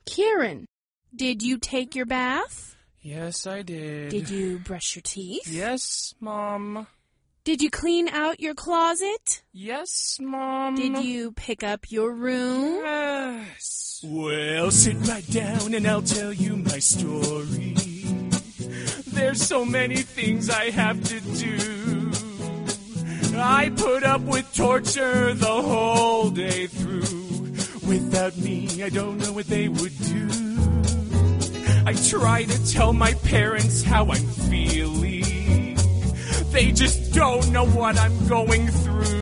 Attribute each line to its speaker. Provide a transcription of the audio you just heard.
Speaker 1: Kieran, did you take your bath?
Speaker 2: Yes, I did.
Speaker 1: Did you brush your teeth?
Speaker 2: Yes, Mom.
Speaker 1: Did you clean out your closet?
Speaker 2: Yes, Mom.
Speaker 1: Did you pick up your room?
Speaker 2: Yes. Well, sit right down and I'll tell you my story. There's so many things I have to do. I put up with torture the whole day through. Without me, I don't know what they would do. I try to tell my parents how I'm feeling. They just don't know what I'm going through.